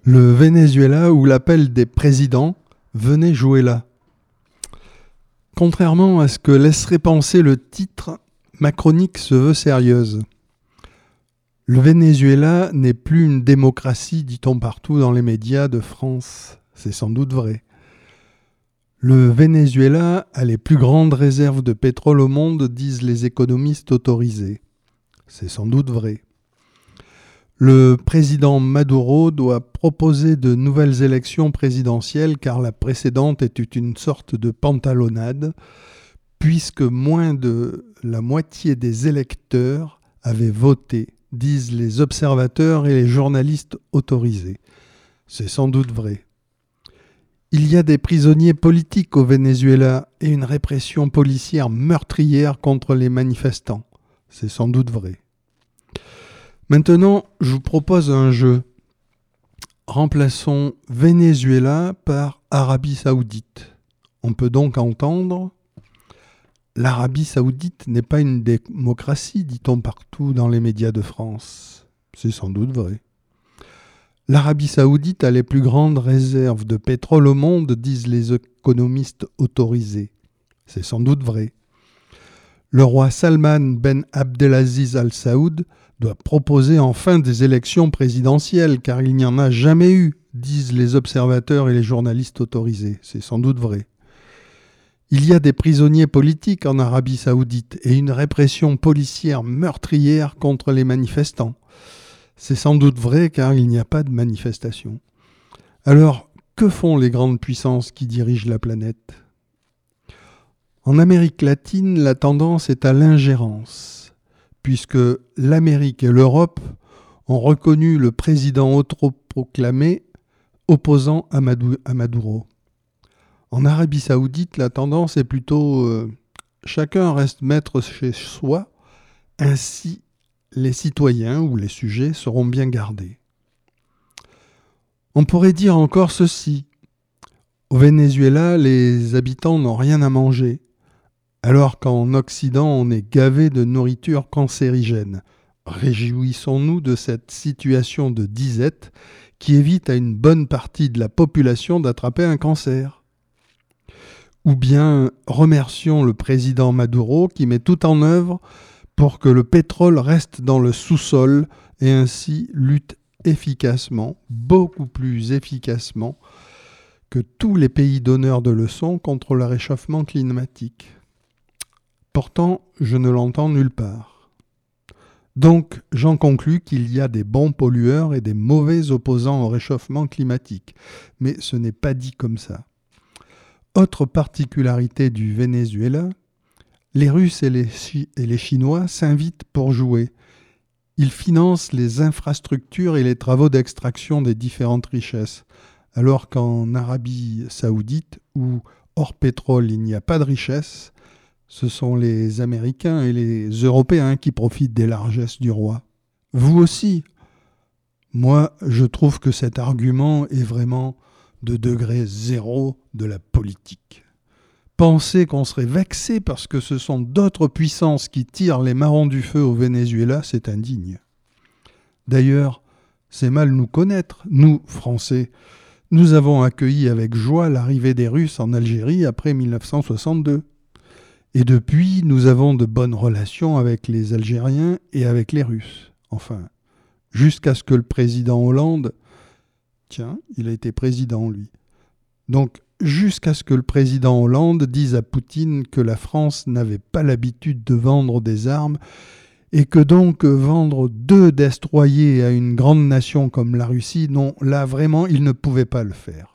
Le Venezuela ou l'appel des présidents, venez jouer là. Contrairement à ce que laisserait penser le titre, ma chronique se veut sérieuse. Le Venezuela n'est plus une démocratie, dit-on partout dans les médias de France. C'est sans doute vrai. Le Venezuela a les plus grandes réserves de pétrole au monde, disent les économistes autorisés. C'est sans doute vrai. Le président Maduro doit proposer de nouvelles élections présidentielles car la précédente était une sorte de pantalonnade, puisque moins de la moitié des électeurs avaient voté, disent les observateurs et les journalistes autorisés. C'est sans doute vrai. Il y a des prisonniers politiques au Venezuela et une répression policière meurtrière contre les manifestants. C'est sans doute vrai. Maintenant, je vous propose un jeu. Remplaçons Venezuela par Arabie Saoudite. On peut donc entendre l'Arabie Saoudite n'est pas une démocratie, dit-on partout dans les médias de France. C'est sans doute vrai. L'Arabie Saoudite a les plus grandes réserves de pétrole au monde, disent les économistes autorisés. C'est sans doute vrai. Le roi Salman Ben Abdelaziz Al Saoud doit proposer enfin des élections présidentielles, car il n'y en a jamais eu, disent les observateurs et les journalistes autorisés. C'est sans doute vrai. Il y a des prisonniers politiques en Arabie Saoudite et une répression policière meurtrière contre les manifestants. C'est sans doute vrai, car il n'y a pas de manifestation. Alors, que font les grandes puissances qui dirigent la planète ? En Amérique latine, la tendance est à l'ingérence, puisque l'Amérique et l'Europe ont reconnu le président autoproclamé opposant à Maduro. En Arabie Saoudite, la tendance est plutôt chacun reste maître chez soi, ainsi les citoyens ou les sujets seront bien gardés. On pourrait dire encore ceci. Au Venezuela, les habitants n'ont rien à manger, alors qu'en Occident, on est gavé de nourriture cancérigène. Réjouissons-nous de cette situation de disette qui évite à une bonne partie de la population d'attraper un cancer. Ou bien remercions le président Maduro qui met tout en œuvre pour que le pétrole reste dans le sous-sol et ainsi lutte efficacement, beaucoup plus efficacement que tous les pays donneurs de leçons contre le réchauffement climatique. Pourtant, je ne l'entends nulle part. Donc, j'en conclus qu'il y a des bons pollueurs et des mauvais opposants au réchauffement climatique. Mais ce n'est pas dit comme ça. Autre particularité du Venezuela, les Russes et les Chinois s'invitent pour jouer. Ils financent les infrastructures et les travaux d'extraction des différentes richesses, alors qu'en Arabie Saoudite, où hors pétrole il n'y a pas de richesse, ce sont les Américains et les Européens qui profitent des largesses du roi. Vous aussi. Moi, je trouve que cet argument est vraiment de degré zéro de la politique. Penser qu'on serait vexé parce que ce sont d'autres puissances qui tirent les marrons du feu au Venezuela, c'est indigne. D'ailleurs, c'est mal nous connaître, nous, Français. Nous avons accueilli avec joie l'arrivée des Russes en Algérie après 1962. Et depuis, nous avons de bonnes relations avec les Algériens et avec les Russes. Enfin, jusqu'à ce que le président Hollande... Tiens, il a été président, lui. Donc, jusqu'à ce que le président Hollande dise à Poutine que la France n'avait pas l'habitude de vendre des armes et que donc vendre 2 destroyers à une grande nation comme la Russie, non, là vraiment, il ne pouvait pas le faire.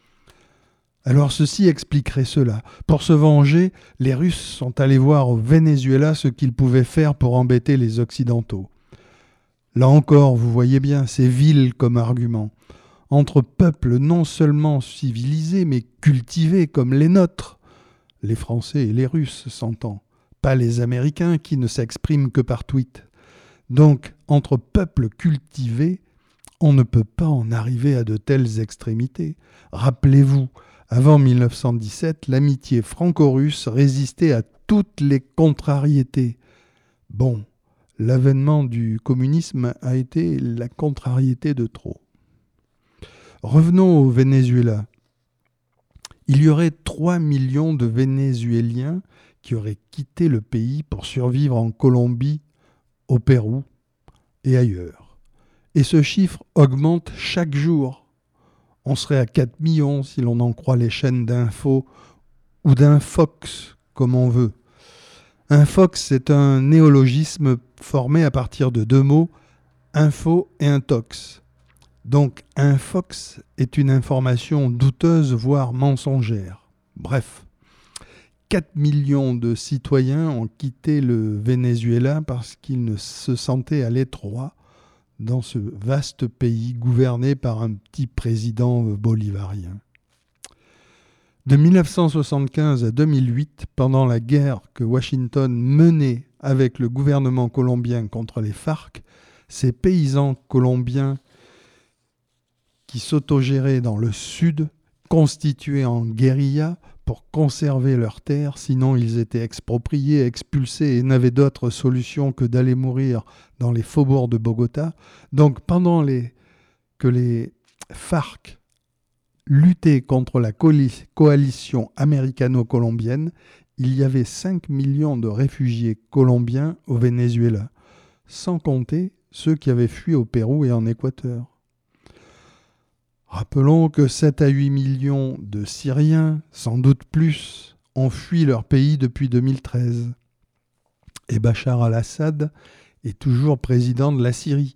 Alors ceci expliquerait cela. Pour se venger, les Russes sont allés voir au Venezuela ce qu'ils pouvaient faire pour embêter les Occidentaux. Là encore, vous voyez bien, c'est vil comme argument. Entre peuples non seulement civilisés, mais cultivés comme les nôtres. Les Français et les Russes, s'entend. Pas les Américains qui ne s'expriment que par tweet. Donc, entre peuples cultivés, on ne peut pas en arriver à de telles extrémités. Rappelez-vous, avant 1917, l'amitié franco-russe résistait à toutes les contrariétés. Bon, l'avènement du communisme a été la contrariété de trop. Revenons au Venezuela. Il y aurait 3 millions de Vénézuéliens qui auraient quitté le pays pour survivre en Colombie, au Pérou et ailleurs. Et ce chiffre augmente chaque jour. On serait à 4 millions si l'on en croit les chaînes d'infos ou d'infox, comme on veut. Infox, c'est un néologisme formé à partir de deux mots, info et intox. Donc infox est une information douteuse, voire mensongère. Bref, 4 millions de citoyens ont quitté le Venezuela parce qu'ils ne se sentaient à l'étroit dans ce vaste pays gouverné par un petit président bolivarien. De 1975 à 2008, pendant la guerre que Washington menait avec le gouvernement colombien contre les FARC, ces paysans colombiens qui s'autogéraient dans le sud, constitués en guérilla pour conserver leurs terres, sinon ils étaient expropriés, expulsés et n'avaient d'autre solution que d'aller mourir dans les faubourgs de Bogota. Donc pendant que les FARC luttaient contre la coalition américano-colombienne, il y avait 5 millions de réfugiés colombiens au Venezuela, sans compter ceux qui avaient fui au Pérou et en Équateur. Rappelons que 7 à 8 millions de Syriens, sans doute plus, ont fui leur pays depuis 2013. Et Bachar al-Assad est toujours président de la Syrie.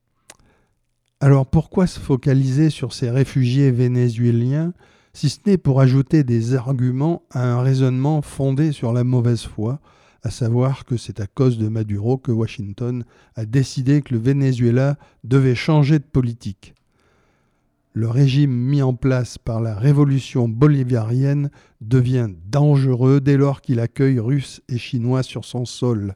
Alors pourquoi se focaliser sur ces réfugiés vénézuéliens, si ce n'est pour ajouter des arguments à un raisonnement fondé sur la mauvaise foi, à savoir que c'est à cause de Maduro que Washington a décidé que le Venezuela devait changer de politique. Le régime mis en place par la révolution bolivarienne devient dangereux dès lors qu'il accueille Russes et Chinois sur son sol.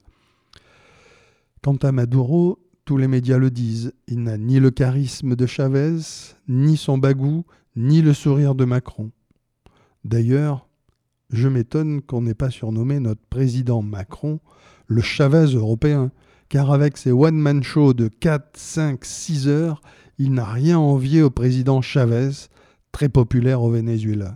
Quant à Maduro, tous les médias le disent, il n'a ni le charisme de Chavez, ni son bagou, ni le sourire de Macron. D'ailleurs, je m'étonne qu'on n'ait pas surnommé notre président Macron le Chavez européen, car avec ses one-man shows de 4, 5, 6 heures, il n'a rien envié au président Chavez, très populaire au Venezuela.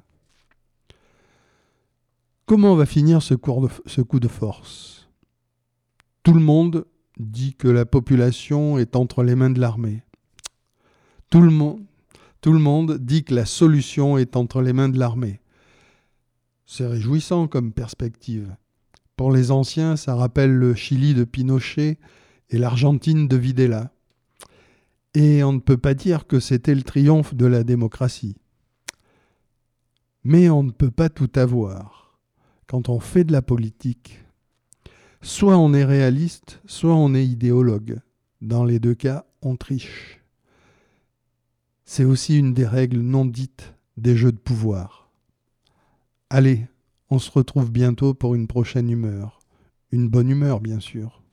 Comment va finir ce coup de force ? Tout le monde dit que la population est entre les mains de l'armée. Tout le monde dit que la solution est entre les mains de l'armée. C'est réjouissant comme perspective. Pour les anciens, ça rappelle le Chili de Pinochet et l'Argentine de Videla. Et on ne peut pas dire que c'était le triomphe de la démocratie. Mais on ne peut pas tout avoir. Quand on fait de la politique, soit on est réaliste, soit on est idéologue. Dans les deux cas, on triche. C'est aussi une des règles non dites des jeux de pouvoir. Allez, on se retrouve bientôt pour une prochaine humeur. Une bonne humeur, bien sûr.